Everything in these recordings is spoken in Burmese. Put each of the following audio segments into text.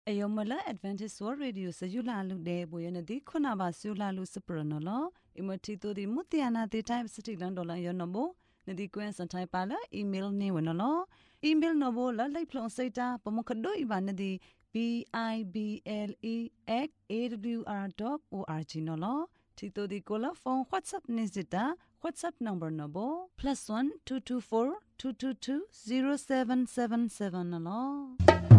Ayomala Advantage World Radio Sayula Lude Boyanadi Kunaba Sula Lucipranola, Imotito di Mutiana the Time City Landola Yonobo, Nadi Gwen Santai Pala, email Newanolo, email Novola, like Plon Seta, Pomokado Ivanadi, BIBLE@awr.org Nolo, Tito di Cola phone WhatsApp Nizita, WhatsApp number Nobo, +1 224 222 0777 Nolo.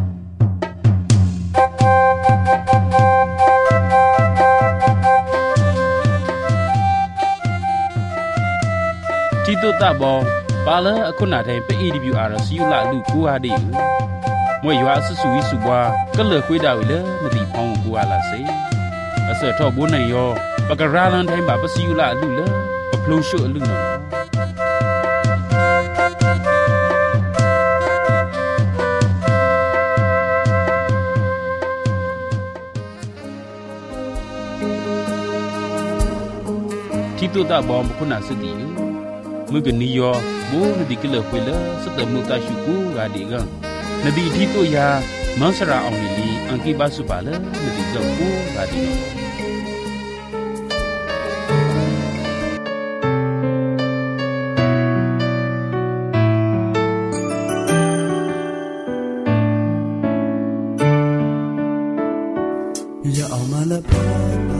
Tito tabo pala akuna thai pe EWR siu la lu ku a di mwe ywa su su wi su bwa ka le khwe da wi le ma di phong ku a la se a se tho bo nai yo pa ka ra lan thai ba pa siu la lu le pa phlong shu lu no Tito tabo akuna se di Mugniyo, bo nadi kila kwela, sata muta syuku gadi gang. Nadi dito ya, mansara onili, angki basu pala, nadi gampu gadi no. Ya amala pala.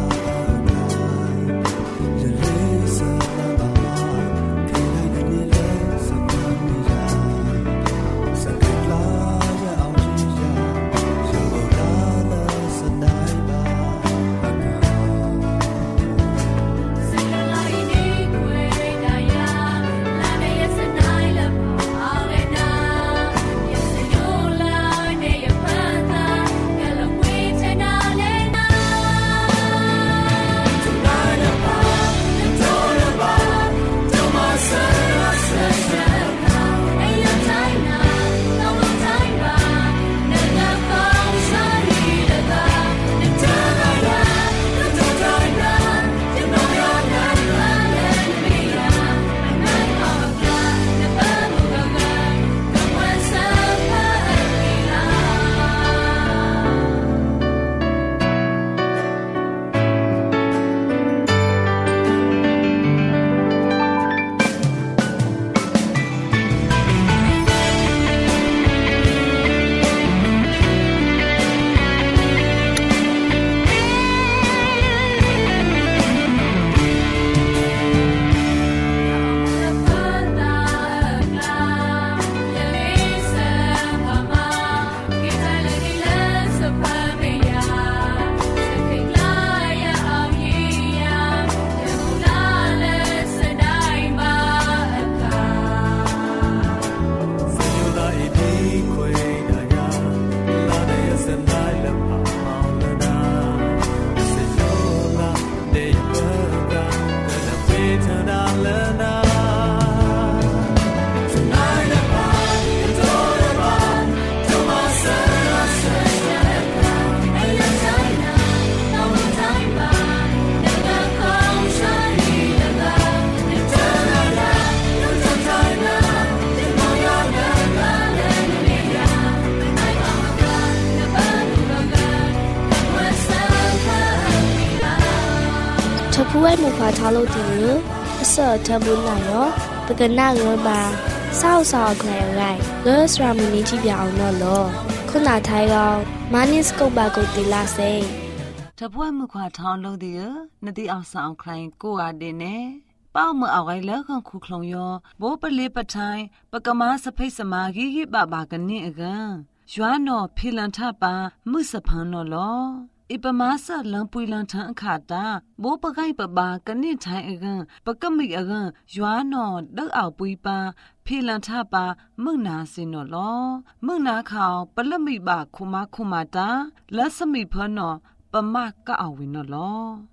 Puai muka thalo tiru, asa tabu na yo, pagana ngaba, sao klay ngai, gus ramuni chi biao no lo, kuna thai go, manis ko ba ko tila se. Tapuai muka thalo tiru, nadi ao sao klay ko ade ne. Pao mo away le kan ku klong yo, bo pali patay, pagama sa pay sa magi ba gani agan. Juano pilanta pa, musapan no lo. Ipamasa lang pui lang tang kata, bo pagay pa kanit tay agan, pagkamig agan, juano dag aw pui pa, pilanta pa, muna sinolo. Muna kao, palami ba kumata, lasami pano, pamak ka awin no lo.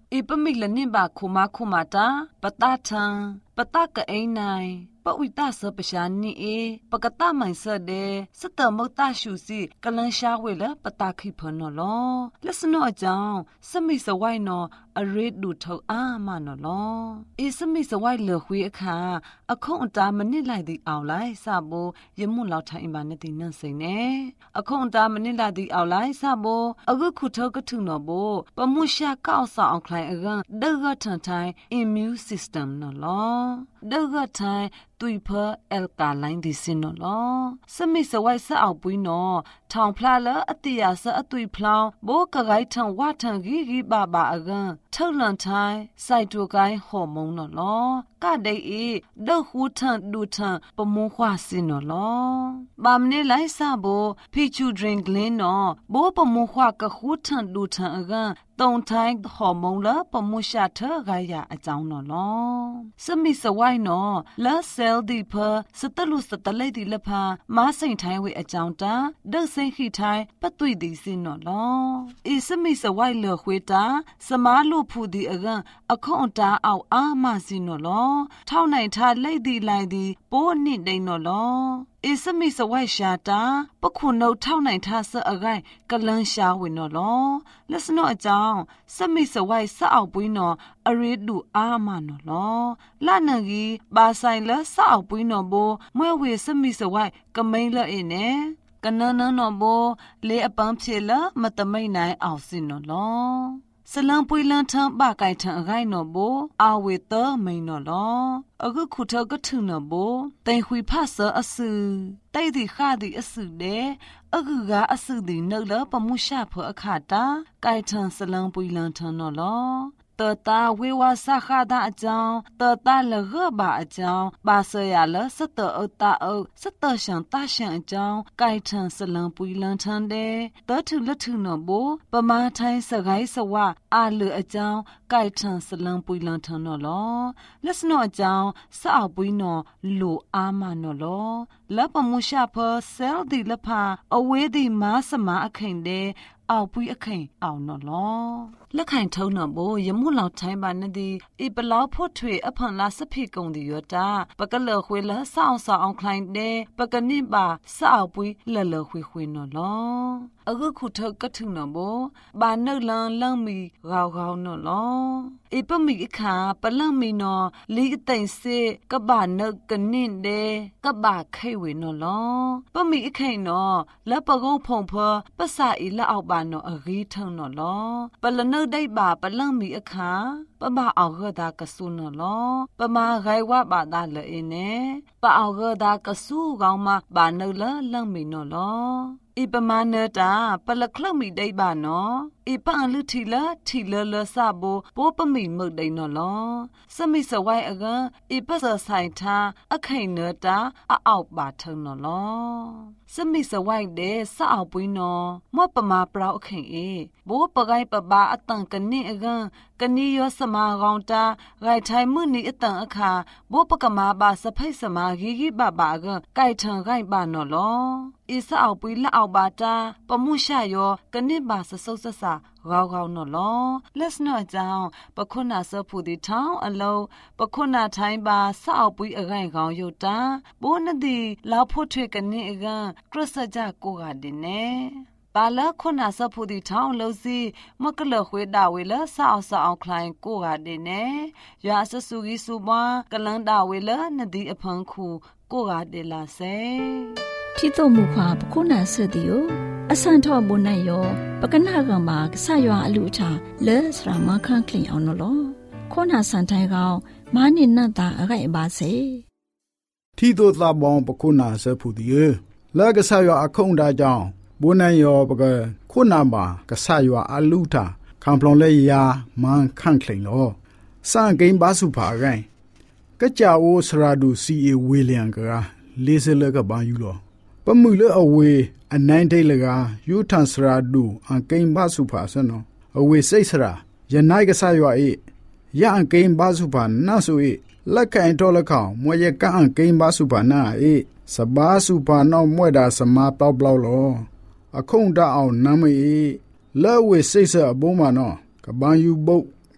อีปมิกละนิบาคุมาตาปะตาทังปะตากะไอ้นายปะวิตาเสปชานีเอปะกะตามันเสเดสตะมกตาชูซีกะลันชาเวละปะตาခိพนอลอละสนอจังสมิสวายนออเรดดูทออามานอลออีสมิสวายเลหวีอะคาอะคงตามนิไลดิเอาไลซาโบยมุลาวไทอิบานตินันสิงเนอะคงตามนิไลดิเอาไลซาโบอะกุขุทอกะทุนอโบปะมุชาก้าวซาအောင်คลายอะกันเดกะทันไท immune system นอลอเดกะไทตุยเพอแอลกาไลน์ดิซินนอสมิสวายซะเอาปุยนอทองพลาละอติยาสะอตุยพลาวโบกะไกทังวาทังกีบาบาอะกันထုံလန်ထိုင်စိုက်တိုကိုင်းဟော်မုန်းနော်လောကတဲ့ဤဒုတ်ဟူထန်ဒူထန်ပမုံခွာစင်နော်လောဘာမနေလိုက်စဘောဖီချူဒရင်ကလင်းနော်ဘောပမုံခွာကဟူထန်ဒူထန်အကန်တုံထိုင်းဟော်မုန်းလပမုရှာထဂါရအကြောင်းနော်လောစမိစဝိုင်းနော်လာဆဲလ်ဒီဖစတလူစတလိုက်ဒီလဖာမားစိန်ထိုင်းဝေအကြောင်းတာဒုတ်စိန်ခိထိုင်းပသွိဒီစင်နော်လောဤစမိစဝိုင်းလခွေတာစမားလို့ဖူဒီအကန်အခုံတာအောက်အာမစင်နော်လောထောင်းနိုင်ထားလိုက်ဒီလိုက်ဒီပိုးနစ်တိန်နော်လောอีสมิสวัยชาตาปะคุณเอาเท่าไหนท่าเสอะไกกะลันชาวินอลอละสนอจางสมิสวัยสะเอาปุยนออริดูอามานอลอละนังกีบาไซละสะเอาปุยนอโบเมื่อเวสมิสวัยกะมิละเอเนกันนนอโบเลอปังเพละมะตะไมไหนเอาสินอลอสลังปุยลันทังบาไกทังไกนอโบอาเวเตอไมนอลอအခုခုထကထုနဘောတိုင်ခွေဖဆအဆူတိုက်ဒီခါဒီအဆူတဲ့အခုကအဆူဒီနှုတ်လပမှုရှာဖအခတာကိုင်ထန်စလံပွေလန်ထန်နော်လောတတာဝေဝါစခါတာအကြောင်းတတာလရဘာအကြောင်းပါဆရလစတအတာအစတရှန်တရှန်အကြောင်းကိုင်ထန်စလံပွေလန်ထန်တဲ့တထုလထုနော်ဘောပမာထိုင်းစကိုင်းစဝအာလူအကြောင်းကိုင်ထန်စလံပွေလန်ထန်နော်လောလက်စနော်အကြောင်းစအောက်ပွေးနော်လိုအားမနော်လောလပမှုရှာဖဆဲလ်ဒီလဖာအဝေးဒီမားစမအခင်တဲ့အောက်ပွေးအခင်အောင်နော်လောလက်ခိုင်ထုံးနော်ဘောယမှုလောက်ထိုင်းပါနေသည်အပလောက်ဖို့ထွေအဖန်လာစဖိကုံဒီရတာပကလခွေလဆောင်းဆောင်းခိုင်တဲ့ပကနိပါဆောက်ပွေးလလခွေနော်လောအခုခုထကထုနော်ဘောဘာနှုတ်လန်လန့်မီဂောက်နော်လောအပမိအခါပလန့်မီနော်လီအသိမ့်စစ်ကဘာနှုတ်ကနင့်တဲ့ကဘာခိဝေနော်လောပမိအခိန်နော်လက်ပကုံးဖုံဖပစအီလက်အောက်ပါနော်အဂီးထုံနော်လောပလနှုတ်ဒိတ်ပါပလန့်မီအခါပမအောင်ရတာကဆုနော်လောပမဂိုင်ဝပါတာလေအင်းနေပအောင်ရတာကဆုကောင်းမဘာနှုတ်လလန့်မီနော်လောอีปมาเนตาปะละคลักมีได้บาเนาะอีปะอันลุทีละละซาโบโปปะมีหมึกได้เนาะลอสมิสวายอะกันอีปะซะไซทาอะไข่เนตาอะออกบาเทิงเนาะลอสมิสวายเดซะเอาปุยเนาะมอปะมาเปล่าอะไข่เอโบปะไกปะบาอะตังกันนี่อะกันกันนี่ยอสมากองตาไกไทมื้อนี้อะตังอะคาโบปะกะมาบาสะไผสมากีบาอะกันไกทังไกบาเนาะลออีสะเอาปุยละเอาบาตาปะมุชะยอกะนิบาสะซุสะสะဂောက်နော်လောလက်စနော်ကြောင့်ပခုနာစဖူဒီထောင်းအလုံးပခုနာထိုင်းပါစောက်ပွီးအခိုင်ကောင်ယုတ်တာဘိုးနဒီလောက်ဖို့ထွေကနေအကန်ခရစ်စကြကိုကတင်နေပါလခုနာစဖူဒီထောင်းလို့စီမကလခွေတာဝေလစောက်ခလိုင်းကိုကတင်နေရွာဆဆူကြီးစုပွားကလန်တာဝေလနဒီအဖန်ခုကိုကတင်လာစေที่ตัวมุขวาปคุนาเสดิโออสันทอบนายโยปกนากังบากสายว่าอลุชาเลสรามาคังคลิงเอานโลโคนาสันไทกาวมานินนาตาอะไรบาเซที่ตัวตาบองปคุนาเสผู้ดีแล้วก็สายว่าอคงดาจางบนายโยปกคุนาบาก็สายว่าอลุทาคำพลองเลยยามันคังคลิงโลสร้างเกมบาสุภาไงก็จะโอสราดูซีเอวิลเลียงกะเลเซเลกบายูโลปมือเลอเวอันนั้นได้เลยยูทันสระดูอันเกมบาสุภาสนอเวเซสระยันไนก็สายว่ายาอันเกมบาสุภาน่าสุลักแข่งโทรข่าวมวยกะอันเกมบาสุภาน่าสบาสุภานอมวยดาสมาเปล่าเปล่าโลอคงดาเอาน้ำเลเวเซสระบุมานอกะบายูบุก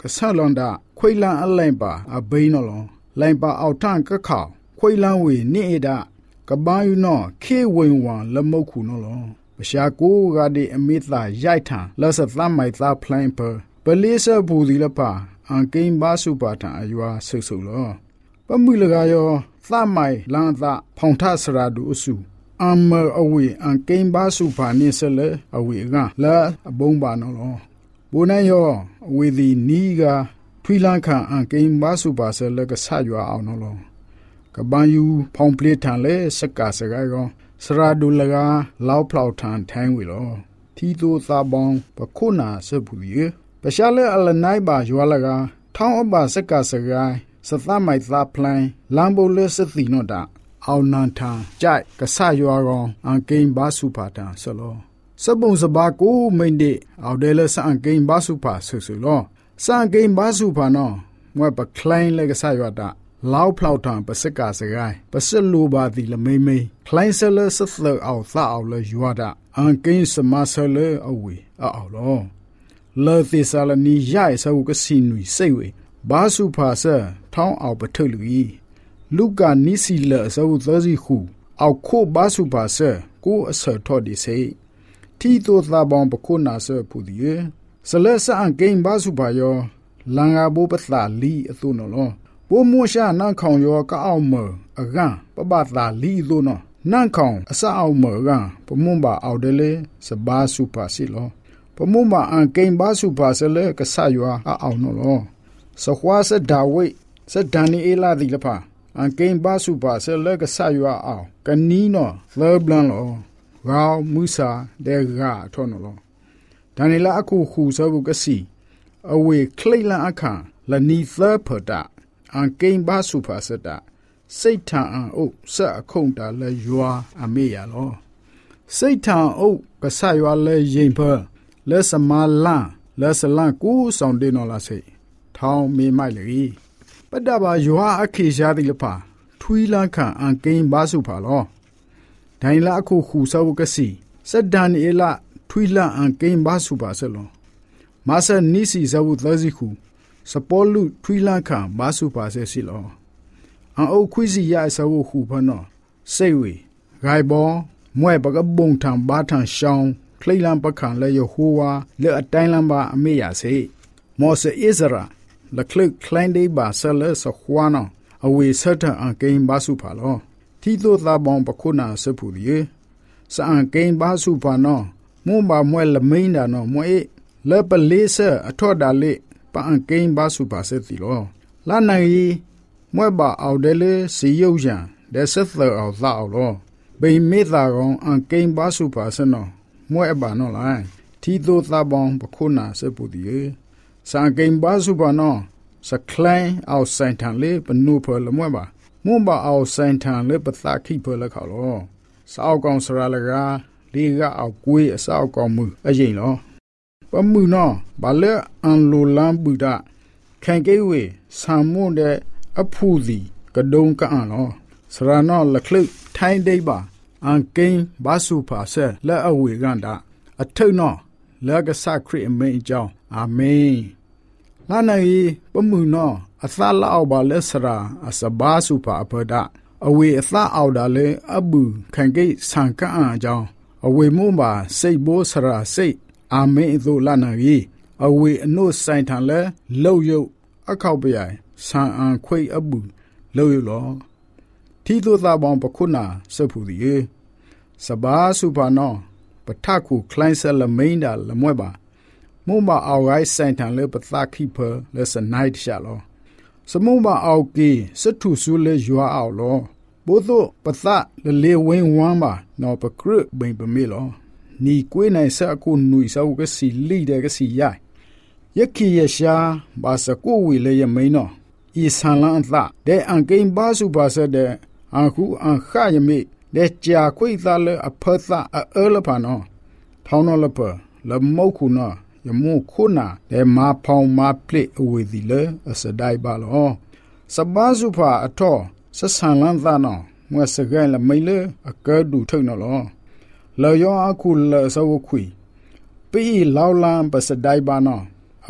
ကဆလွန်ဒါခွိလန်အလိုင်ပါအဘိနော်လောလိုင်ပါအောက်ထန်ကခေါခွိလန်ဝေနေတာကဘာယူနော်ခေဝင်ဝံလမုတ်ခုနော်လောပရှာကိုကဒီအမိသာရိုက်ထန်လက်စသမိုင်သာဖလိုင်ပလေးစဘူဒီလပါအန်ကိန်ဘာစုပါထန်အယွာဆုဆုလောပမှုလကယောသမိုင်လန်သာဖောင်ထဆရာဒူအစုအမအဝေအန်ကိန်ဘာစုပါနေဆလေအဝေကလာအဘုံပါနော်လောဘုန်ယောအဝေဒီနီကထွီလန်ခန်အန်ကိန်ဘာစုပါဆလေကဆာယွာအောင်နော်လောကဘာယူဖောင်ပလက်ထန်လေစက္ကာစကားကောစရာဒူလကလောက်ဖလောက်ထန်ထိုင်းဝေလောထီတိုသာပေါင်းပခုနာဆပူရီပရှာလေအလနိုင်ပါယွာလကထောင်းအပစက္ကာစကားစသမိုင်သာဖလိုင်းလမ်ဘိုလစသီနောတာအောင်နန်ထန်ကြိုက်ကဆယွာကောင်အန်ကိန်ဘာစုပါတန်ဆလောစပုံစဘာကိုမိန်ဒီအော်ဒဲလဆန်ကိန်ဘာစုပါဆဆလောစန်ကိန်ဘာစုပါနော်မွဲပကလိုင်းလေကဆယွာတာလောက်ဖလောက်ထန်ပစကာစကိုင်းပစလူပါတီလမိမိကလိုင်းဆလဆသအောက်သအောက်လေယွာတာအန်ကိန်စမဆလေအဝေအောက်လောလောသီဆာလနီရိုက်ဆဝကစီနွီစိတ်ဝေဘာစုဖာဆထောင်းအောက်ပထုလူီလူကနီစီလဆဝသစီခုအောက်ခိုဘာစုဖာဆကိုအဆထော်ဒီစေတီတိုသာဘောင်ပခုနာဆပူဒီဆလဆန်ကိန်ဘာစုဖာယောလန်ငါဘိုပသလီအသုနော်လောဘိုမိုရှာနန်ခေါင်ယောကအောက်မေအကံပပသာလီသုနော်နန်ခေါင်အစအောက်မေကပမွန်ပါအောက်တယ်လေစဘာစုဖာစီလောပမွန်ပါအန်ကိန်ဘာစုဖာဆလေကဆယွာအောက်နော်လောစခွာစဒါဝိစဒန်နီအေလာဒီလဖာအန်ကိန်ဘာစုပါဆလကဆယွာအောင်ကနီနော်လောဘလန်လောဂောမူဆာဒေဂါထောနော်လောဒါနီလာအခုခူဆဘုကစီအဝေခလိလန်အခါလနီသဖတာအန်ကိန်ဘာစုပါစတာစိတ်ထန်အုပ်ဆက်အခုံတာလဲယွာအမေရလောစိတ်ထန်အုပ်ကဆယွာလဲရင်ဖလဲစမလန်လဲစလန်ကိုဆောင်ဒေနော်လာစိထောင်းမေမိုက်လေပဒဘာယွာအခေရှားတိလဖာထွီလန်ခန်အန်ကိန်ဘာစုဖာလောဒိုင်လာအခုခူဆောကစီစဒန်အေလာထွီလန်အန်ကိန်ဘာစုဖာဆလောမာဆန်နီစီဇဝသဇီခုစပေါ်လူထွီလန်ခန်ဘာစုဖာဆစီလောအန်အုတ်ခွီစီရဆဝခုဖနောစိတ်ဝေဂိုင်ဘောမွဲပကဘုံထံဘာထံရှောင်းခလိလန်ပခန်လေယဟိုဝါလေအတိုင်းလန်ပါအမေရစေမောဆေဣဇရာလကလကလိုင်းဒေးဘာဆလဆခွာနောအဝေဆတ်တအန်ကိန်ဘာစုဖာလောတီတိုသာဘောင်ပခုနာဆပူရီစအန်ကိန်ဘာစုဖာနောမွန်ဘာမွဲလမိန်ဒါနောမွဲလပလေးဆအထော့ဒါလေပအန်ကိန်ဘာစုဖာဆတီလောလာနိုင်မွဲဘာအော်ဒဲလေစီယုတ်ရန်ဒဲဆက်သအော်သာအော်လောဘိမေသာကောင်အန်ကိန်ဘာစုဖာဆနောမွဲဘာနောလိုင်းတီတိုသာဘောင်ပခုနာဆပူရီစံကိန်ဘာစုပါနောစကလိုင်းအောက်ဆိုင်ထန်လေပနုဖလမွဲပါမွန်ပါအောက်ဆိုင်ထန်လေပသခိဖလခေါလောစောက်ကောင်စရာလကလေကအောက်ကွေးအစောက်ကောင်မှုအရင်လောပမှုနောဘာလေအန်လိုလမ်ဘူဒခံကေဝေဆာမွန်တဲ့အဖူစီကဒုံကအန်လောစရာနောလခလုထိုင်းဒိပါအန်ကိန်ဘာစုပါဆဲလက်အဝေကန်တာအထုံနောလကဆခရစ်အမိန်အကြောင်းအာမင်လာနိုင်ပမှုနောအသလောက်ပါလက်စရာအစဘာစုပါအဖဒအဝေအသအောက်ဒါလေအဘူခံကိဆန်ကအန်အကြောင်းအဝေမွန်ပါစိတ်ဘိုးစရာစိတ်အာမင်သို့လာနိုင်အဝေအနုဆိုင်ထန်လဲလှုပ်ရုပ်အခောက်ပြိုင်ဆန်အန်ခွိအဘူလှုပ်ရုပ်လောထီသို့သာပေါင်းပခုနာစဖူဒီစဘာစုပါနောပထခုကလိုင်းဆလမိန်ဒါလမွဲပါမုံမအောက်ဂိုင်းဆိုင်ထန်လေပသခိဖလေစနိုက်ရှာလောစမုံမအောက်ကီစထုဆူလေယွာအောက်လောဘို့သောပသလေဝင်းဝမ်းပါနော်ပကရဘိန်ပမေလောနီကွေးနိုင်စအခုနွိဆောက်ကစီလီတဲ့ကစီရိုင်ယခိယရှာဘာစကိုဝီလေယမိန်နော်ဤဆန်လန်သတဲ့အန်ကိန်ဘာစုပါစတဲ့အခုအန်ခယမိတဲ့ကြာခွိသားလေအဖသအဲလဖာနော်ထောင်းနော်လပလမုတ်ခုနော်ယမုခုနာတဲ့မာဖောင်မာပလိအဝေဒီလေအစဒိုင်ပါလောစဘာစုဖာအထောဆဆန်လန်သနော်မွဲစကဲလမိလေအကဲဒူထုံနော်လောလောယောအခုလဆဝခွီပီလောလန်ပစဒိုင်ပါနော်အ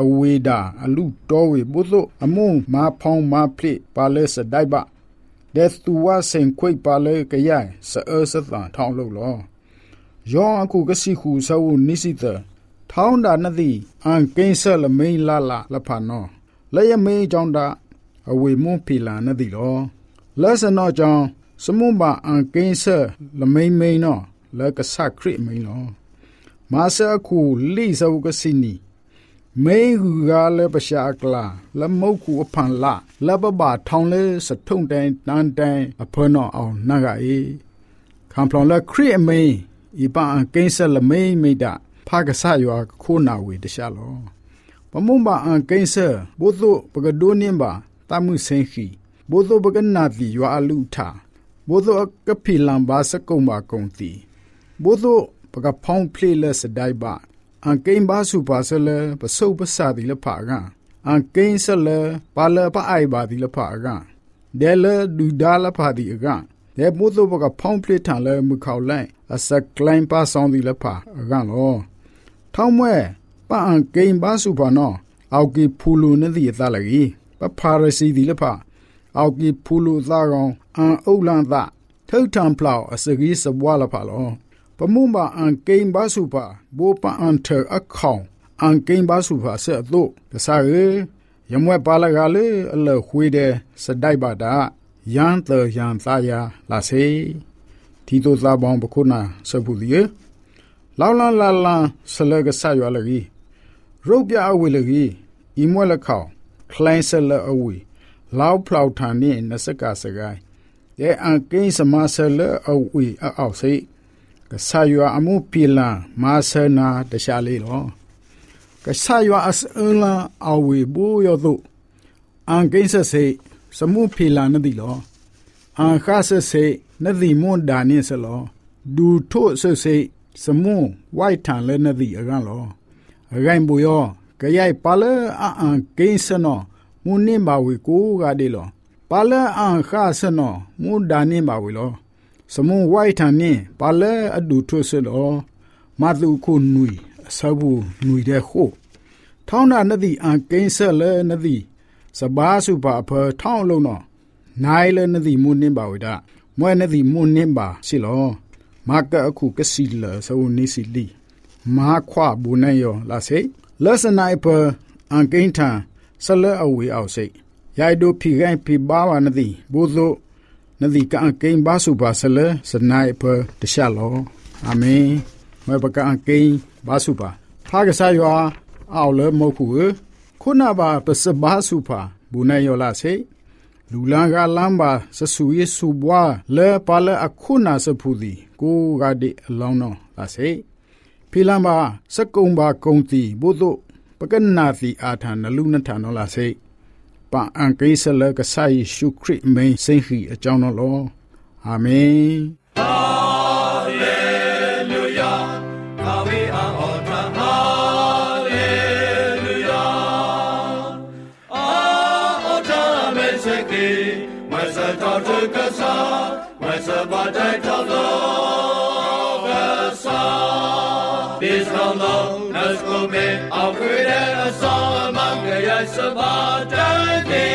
အဝေးတာအလူတော်ဝေဘုသောအမုံမာဖောင်းမာဖလိပါလဲစဒိုက်ပါဒေသူဝါစင်ခွိပါလဲကရိုင်စအစသံထောင်းလို့လောယောအခုကစီခုဆဝနိစိတထောင်းတာနသည်အန်ကိန်းဆလမိန်လာလာလဖာနောလဲယမေးကြောင့်တာအဝေမွန်ဖီလာနသည်လောလဲစနောကြောင့်စမုန်ပါအန်ကိန်းဆလမိန်မိန်နောလဲကဆခရိမိန်လောမာဆာခုလိဇဝကစီနီမေဟူကလည်းပရှာကလာလမုတ်ကူအဖန်လာလဘဘာထောင်းလဲစထုံတိုင်တန်တိုင်အဖနောအောင်နာကအေခံပလောင်လခရိအမိန်ဤပန်ကိန်းဆလမိန်မိတာဖာကဆာယောခိုနာဝေတရှာလောပမုံဘာအန်ကိန်းဆဘုသုပကဒိုနင်းဘာတမှုစင်ခီဘုသုပကနာတိယောအလူထာဘုသုကဖိလံဘာစကုံဘာကုံတီဘုသုပကဖောင်းဖလေလစဒိုင်ဘာအန်ကိန်းဘာစုပါဆလပစုပ်ပစာတိလဖာကအန်ကိန်းဆလပါလပအိုင်ဘာတိလဖာကဒဲလဒူဒါလဖာတိကဒဲဘုသုပကဖောင်းဖလေထံလမခေါလိုက်အစကလိုင်းပါဆောင်တိလဖာကလောထောင်းမွဲပအန်ကိန်းဘာစုပါနောအောက်ကီဖူလူနသည်သလကြီးပဖာရစီတိလဖာအောက်ကီဖူလူသားကောင်အန်အုတ်လန်သထုထံဖလောက်အစကြီးစပွားလဖာလောပမုံဘာအန်ကိန်းဘာစုပါဘောပအန်ထအခခေါင်အန်ကိန်းဘာစုပါဆက်တို့တစားရယမွဲပါလကလေအလခွေးတဲ့စဒိုက်ပါတာယန်တယန်သားယာလာစေဒီတို့သားပေါင်းပခုနာစပုဒီလောင်းလာလာဆလကဆရွာလကြီးရုပ်ပြအဝေလကြီးဤမွဲလခေါခလိုင်းဆလအဝေလောက်ဖလောက်ထန်နေနစကစကိုင်းရဲ့အန်ကိန်းစမဆလအဝေအောက်စိကဆာယောအမှုပီလံမာဆနာတခြားလေးတော့ကဆာယောအစအလအဝေဘူယောတုအန်ကိန်းစစေစမှုပီလံနဒီလောအန်ခါဆစေနဒီမွန်ဒါနိဆလောဒူထို့ဆစေစမှုဝိုက်ထန်လဲနဒီအကန်လောအဂိုင်ဘူယောကရိုက်ပါလအန်ကိန်းစနောမွန်နိမဝေကိုကဒီလောပါလအန်ခါဆနောမွန်ဒါနိမဝေလောစမုံဝိုက်ထန်နေပါလဲအဒူထွဆလောမတုခုနွီအစဘူးနွီတဲ့ခို့ထောင်းနာနသည်အန်ကိန်းဆက်လဲနသည်စဘာစုပါဖထောင်းလုံးတော့နိုင်လဲနသည်မွန်းနှင်းပါဝဒမွဲနသည်မွန်းနှင်းပါစီလောမာကအခုကစီလစဝနိစီလီမာခွာဘူးနေယောလာစေလစနိုင်ဖအန်ကိန်းထန်ဆလဲအဝေအောက်စိရိုက်ဒိုဖီဂိုင်ဖီဘာဝနသည်ဘိုးသောနဒီကအကိန်းဘာစုပါဆလစနိုင်ဖတရှလောအာမင်မဘကအကိန်းဘာစုပါဖာကဆာယောအောက်လမခုခုနပါပစဘာစုပါဘူးနေယောလာစေလူလန်ကလမ်းပါစဆူယေစုဘွာလဲပါလဲအခုနာစဖူဒီကိုကဒီအလောင်းတော့လာစေဖီလမ်းပါစကုံပါကုံတီဘုဒ္ဓပကနာတိအာထာနလူနထာနောလာစေပန်အန်ကိစ္စလကဆိုင်ရှုခရစ်မိန်စိန်ခီအကြောင်းတော်လောအာမင်ဟာလေလုယာအာဝေအာအော်ထာဟာလေလုယာအာအော်ထာမေစကေမဆတ်တော်တကဆာမဆဘာတိုင်တော်ကဆာဒီစလောနတ်ကိုမေအော်ခွေတဲ့အစောမံကရစဘာတိုင်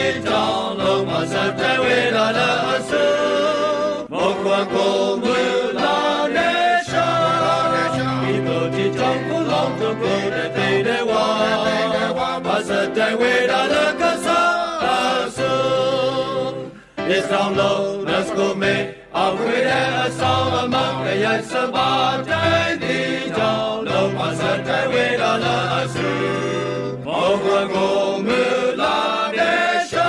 Sate we la la asu, mokwa ko mu la nesha. Ito ti chong ku long tu ku de te de wa. Sate we la la kasa asu. Islam lo nas ko me awe de asam amang ya saba dai di chong lo. Sate we la la asu, mokwa ko mu la nesha.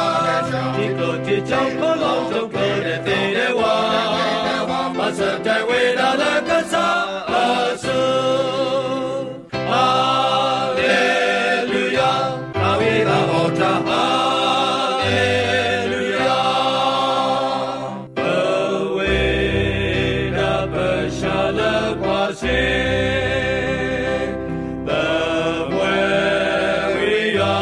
Trong có lòng trong cơ để tê đế hoa mà sợ trái quê đã là cất xa ở xưa Alleluia Avi la ota Alleluia Awe da pashala quasi The way we are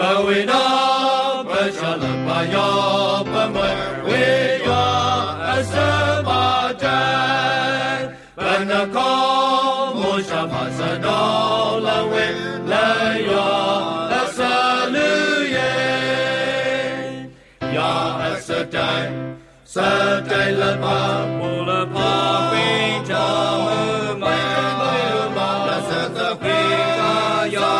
we no bachala pa yo pa we yo asabata banako mo sha pa sa do la we la yo asaluye ya asatai satai la pa mo la pa we ja ma la sa ta we ya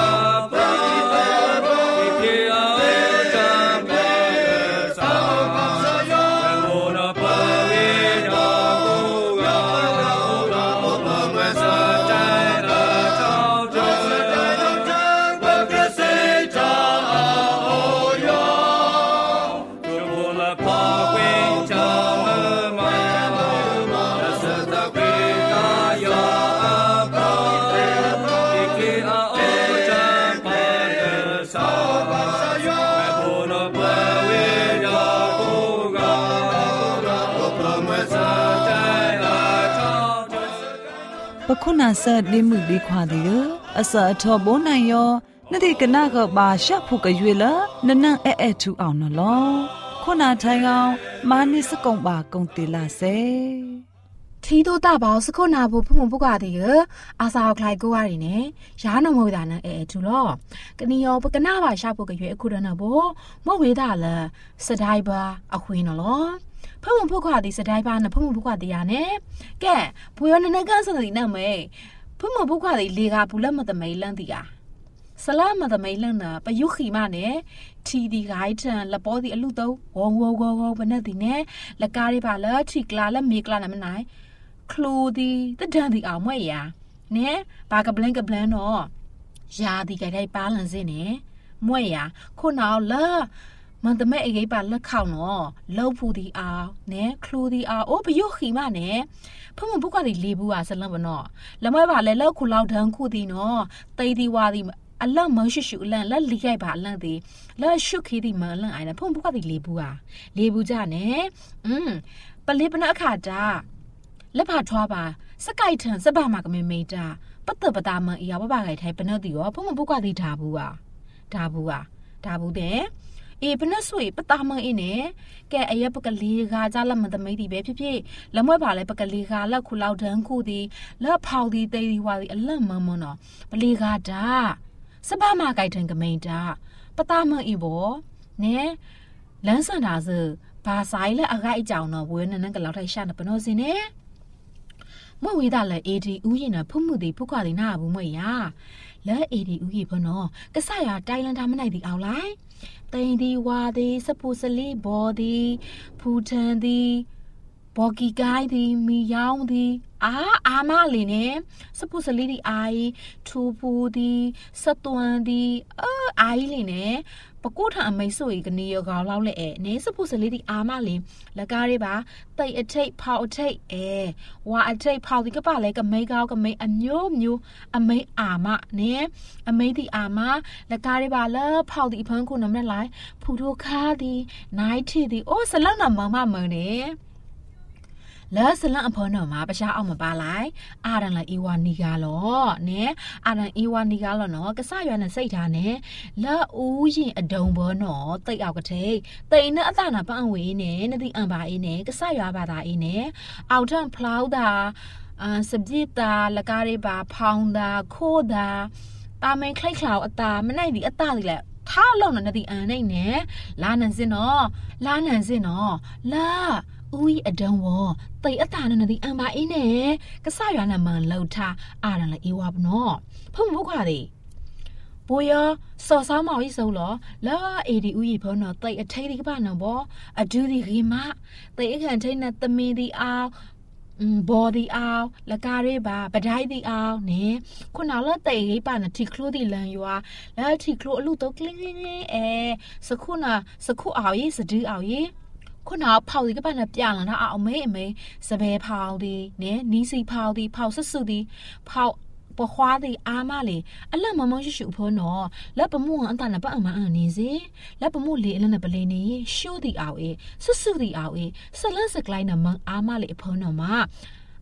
ปคุนาเสดลิมุดีควาดิยอสะทอโบนายยนติกนะกบาชะฟุกะยุละนันแอทูเอานลอခုနာထိုင်အောင်မာနိစကုံပါကုံတီလာစေထီတိုတာဘောစခုနာဘူးဖုံပုကတိရအာစာခလိုက်ကိုရည်နေရာနမောဒါနအဲထူလောကနီယောပကနာပါရှာဖို့ကရွေအခုဒနဘောမောဝေဒါလစဒိုင်ပါအခွေးနော်ဖုံပုကတိစဒိုင်ပါနဖုံပုကတိရနေကဲဘူယောနနကန်စနဒီနမေဖုံပုကတိလေကဘူးလက်မတမိလန့်တီယာสลามตะไมลังนะปะยุขีมาเนทีดีไกทันละปอติอลุโตวงปะนะติเนละกาดิบาละทีกลาละเมกลานะมันไหนครูดีตะดันติเอามวยยาเนปากะบลันกะบลันเนาะยาติไกได้ปาลันซิเนมวยยาခုนาวละมันตะแม่ไอ้ไกปาละข้าวเนาะลอฟูดีอาเนครูดีอาโอ้ปะยุขีมาเนဖုံပုကတိလေဘူးอ่ะสลังบเนาะละมวยบาละละခုလောက်ทางခုติเนาะไตติวาติအလန့်မရှိလန့်လက်လိခိုက်ပါလန့်သည်လက်ရှုခေးသည်မလန့်အိုင်ဖုန်ပုကသည်လေဘူးဟာလေဘူးကြနဲ့ပလေးပနအခါတာလက်ဖာထွားပါစကိုက်ထန်စပမှာကမေမေတာပတ္တပတာမအရာဘဘခိုင်ထိုင်ပနတ်သည်ရောဖုန်ပုကသည်ဓာဘူးဟာဓာဘူးတဲ့အေပနဆွေပတာမအင်းနဲ့ကဲအရပကလေးကကြလက်မသမိတ်ဒီပဲဖြစ်ဖြစ်လက်မွဲပါလဲပကလေးကလက်ခုလောက်တန်းခုသည်လက်ဖောက်သည်တေးသည်ဝါသည်အလန့်မမနော်ပလေးကတာစဘာမကိုက်ထန်ကမိန်တာပတာမအီဘောနဲလန်းစန်တာစဘာဆိုင်လဲအခိုက်အကြောင်တော့ဝဲနနကလောက်ထိုင်ရှာနပနောစင်းနဲမဝေးတာလဲအေဒီဦးရင်နဖုမှုဒီဖုခွာဒီနာဘူးမွေရလဲအေဒီဦးကြီးဘနော်ကဆရတိုင်လန်တာမနိုင်ဒီအောင်လိုက်တိန်ဒီဝါဒီစပူစလီဘောဒီဖူထန်ဒီဘော်ကီကိုင်းဒီမီယောင်းဒီအာမလေးနဲ့စပူစလီဒီအိုင်ထူပူဒီစတွန်ဒီအိုင်လေးနဲ့ပကုထအမိတ်ဆိုရီကနေရကောင်လောက်လဲနဲစပူစလီဒီအာမလေးလက်ကားလေးပါတိတ်အထိတ်ဖောက်အထိတ်ဝါအထိတ်ဖောက်ဒီကပါလဲကမိတ်ကောက်ကမိတ်အမျိုးအမိတ်အာမနဲအမိတ်ဒီအာမလက်ကားလေးပါလဲဖောက်ဒီအဖန်းခုနမနဲ့လိုက်ဖူထိုခါဒီနိုင်တီဒီအိုးစလောက်နမမမနေလဲစလန့်အဖော်နော်မှာပရှားအောင်မပါလိုက်အာရန်လာအီဝါနီကာလောနဲအာရန်အီဝါနီကာလောနော်ကဆရွာနဲ့စိတ်ထားနဲ့လဲဦးရင်အဒုံဘောနော်တိတ်အောက်ကတိတ်တိတ်နဲ့အသနာပန့်ဝေးနဲ့နတိအံပါအေးနဲ့ကဆရွာဘာသာအေးနဲ့အောက်ထန်ဖလောက်တာစပစ်တာလကားလေးပါဖောင်းတာခိုးတာတာမင်ခလိုက်ခလောက်အတာမနိုင်ဒီအတာဒီလဲထားလုံးနဲ့နတိအန်နဲ့လာနန်စင်နော်လာဦးအဒံဝတိတ်အတာနနဒီအံပါအင်းနဲ့ကဆရွာနမန်လောက်ထားအာရန်လေအေဝါဘနော်ဖုံဘုခါဒီဘိုးရစော်စားမောင်ကြီးစုံလောလာအေဒီဦးဘောနော်တိတ်အထိတ်ဒီကပါနော်ဘောအဒူဒီရီမတိတ်အခန့်ထိတ်နဲ့သမင်းဒီအောင်ဘော်ဒီအောင်လကားရေးပါပဒိုင်းဒီအောင်နဲခုနလတိတ်ရေးပါနတီကလိုဒီလန်ရွာလာတီကလိုအလူတော့ကလင်းစခုအောင်ရေးစဒူးအောင်ရေးခုနဖောက်ဒီကပနဲ့ပြလာတာအမေစပယ်ဖောက်ဒီနဲနီးစီဖောက်ဒီဖောက်ဆဆူဒီဖောက်ပခွာဒီအာမလေးအလတ်မမရှိဖောနော်လက်ပမှုအန်တနပအမအန်နေစီလက်ပမှုလေးအလနဲ့ပလေးနေရှိုးဒီအောင်ဆဆူဒီအောင်ဆလန်စကလိုက်နမအာမလေးအဖောနော်မ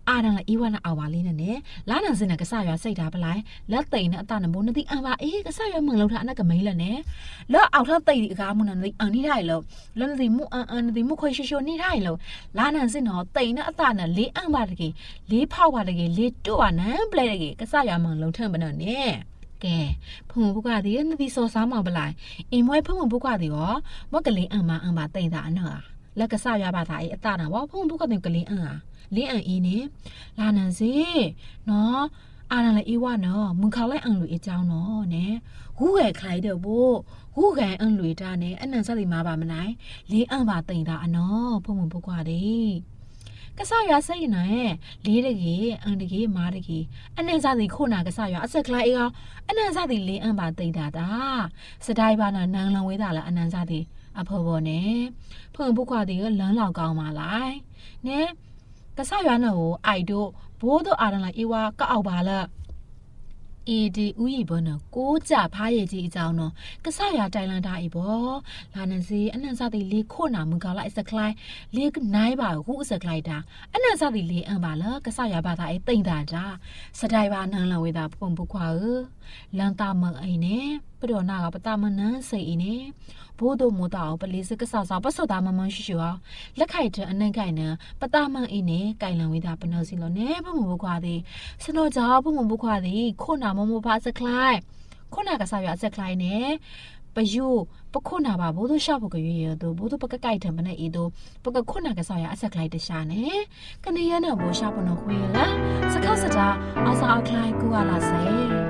အာရန်လာအီဝါနာအော်ပါလေးနဲ့လာနန်စင်နကဆာရွာစိတ်တာပလိုက်လက်သိနေအတနဘုံနတိအပါအေးကဆာရွာမန်လောက်တာအနကမိန်လနဲ့လောအောက်ထသိအကားမှုနနတိအန်နေထိုင်လို့လောနတိမှုအန်နတိမှုခွေရှိနေထိုင်လို့လာနန်စင်တော့သိနေအတနလေးအန်ပါတကေလေးဖောက်ပါတကေလေးတွတ်နန်ပလဲတကေကဆာရွာမန်လုံထံပနနဲ့ကဲဖုံဘုကဒီနတိစောစားမပလိုက်အင်မွဲဖုံဘုကဒီရောမကလေးအန်မအန်ပါသိတာအနော်လက်ကဆာရွာပါတာအေးအတနာဘောဖုံဘုကဒီကလေးအန်လင်းအန်အင်းနဲ့လာနန်စီနော်အာရန်လေအေးဝနော်မွန်ခေါလိုက်အန်လူအကြောင်းနော်နဲ့ဟူးခဲခိုင်တော့ဘို့ဟူးခဲအန်လူတာနဲ့အနန်ဆက်စီမှာပါမနိုင်လင်းအန်ပါတိန်တာအနော်ဖုံဖုံပုတ်ခွာတယ်ကဆရွာစိတ်နဲ့လေးတကြီးအန်တကြီးမားတကြီးအနန်စားစီခုနာကဆရွာအဆက်ကလိုက်အေးအောင်အနန်စားစီလင်းအန်ပါတိန်တာစတိုင်ပါနာနန်လန်ဝေးတာလားအနန်စားစီအဖော်ဘောနဲ့ဖုံပုတ်ခွာတယ်လမ်းလောက်ကောင်းပါလိုက်နဲ့ကဆရွာနော်အိုက်တို့ဘိုးတို့အာရန်လာအေဝါကအောက်ပါလားအေဒီဦးရီဘောနော်ကိုကြဖားရည်ကြီးအကြောင်းနော်ကဆရွာတိုင်လန်တာအေဘောလာနန်စီအနန်စသည်လေးခို့နာမူကလာအစကလိုက်လေးနိုင်ပါဟုအစကလိုက်တာအနန်စသည်လေးအံပါလားကဆရွာဘာသာအေတိတ်တာတာစတိုင်ပါနန်လဝေတာပုံပုခွာလန်တာမအိနေပဒေါ်နာကပတမနန်းစိအိနေဘိုးတို့မိုးတောင်ပလီစကဆာဆာပစောတာမမရှိရှိအောင်လက်ခိုက်တဲ့အနက်ကိုင်နပတမအိနေကိုင်လံဝေတာပနော်စီလောနေဘုံဘုခွာသည်စနောကြောဘုံဘုခွာသည်ခိုနာမမဖာစကလိုက်ခိုနာကဆာရစကလိုက်နေပယူပခုနာပါဘိုးတို့ရှောက်ဖို့ကြွေရတော့ဘိုးတို့ပကကိုက်ထမနဲ့အေတို့ပကခုနာကဆာရအစကလိုက်တရှာနေကနေရနော်ဘိုးရှောက်ပနော်ခွေလာစခောက်စတာအစာအကလိုက်ကူလာစေ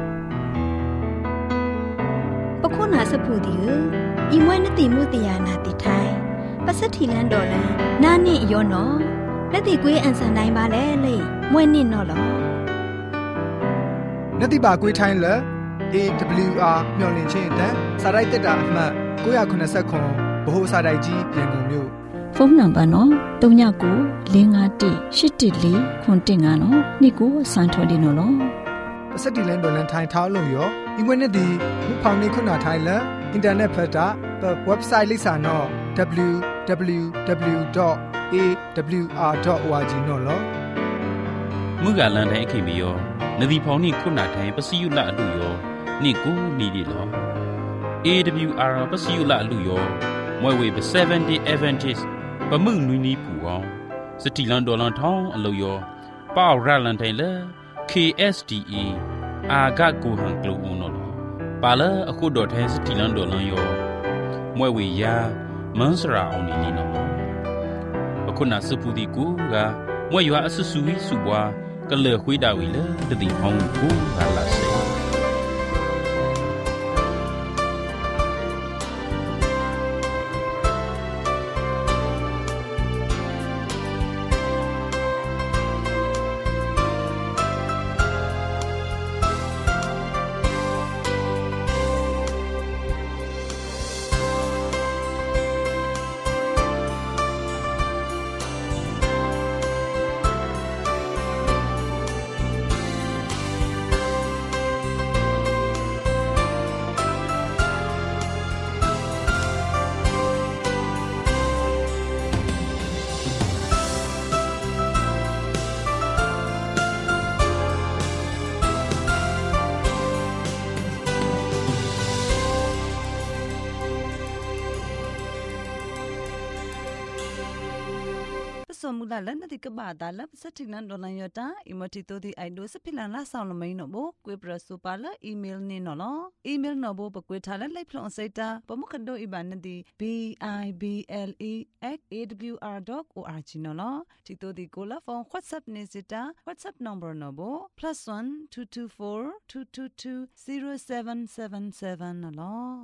ပခုနာစဖူဒီอีมวยนติมุติยานาติไทยปัสสถิลันดอลันนานิยอนอนติกွေးอันสันတိုင်းပါလေလေမွဲ့နစ်နော်လောနတိပါကွေးထိုင်းလေ AWR မျော်လင့်ခြင်းအတန်းစာရိုက်တက်တာအမှတ်989ဗဟိုစာရိုက်ကြီးရန်ကုန်မြို့ဖုန်းနံပါတ်နော်39951814ခွန်တင်ကနော်နှစ်ကိုစံထော်တယ်နော်လောပစတိလန်ဒေါ်လန်ထိုင်းထောင်းလို့ရောအင်ွေးနဲ့ဒီမဖောင်နေခုနာထိုင်းလေအင်တာနက်ဖတ်တာwebsite လိပ်စာနော် www.awr.org နော်လောမူကလန်တိုင်းအခင်မီယောနဒီဖောင်နိခုနာထိုင်ပစီယုလအလူယောနိကိုနီဒီလော AWR ပစီယုလအလူယောမွဲဝေ7 day Adventist ပမှုနွီနီပူအောင်စတီလန်ဒေါ်လန်ထောင်းအလူယောပေါရလန်တိုင်းလေ KSDA အာဂတ်ကိုဟန်ကလူဦးနော်ပါလာအခုတော်ထိုင်းစတီလန်ဒေါ်လန်ယောမွဲဝေယာမန်စရာအောင်နီနော်အခုနာစပူဒီကူကမွဲရွာအဆဆူဝီစုပွားကလေခွေးတာဝီလေတတိဟောင်းကူလာလာစေสมมุติแล้วนติกบาดาลสถินันดอลันยตาอิมติโตติไอโดสพิลันลาซาวลมัยนบ่กวยปรสุปาลอีเมลนี่นอลอีเมลนบ่ปกวยทาลไลพลอนไซตาปมุขดออีบานติ bible@awr.org นอลติโตติโกลาฟอน WhatsApp เนซิตา WhatsApp number นบ่ +1 224 222 0777นอล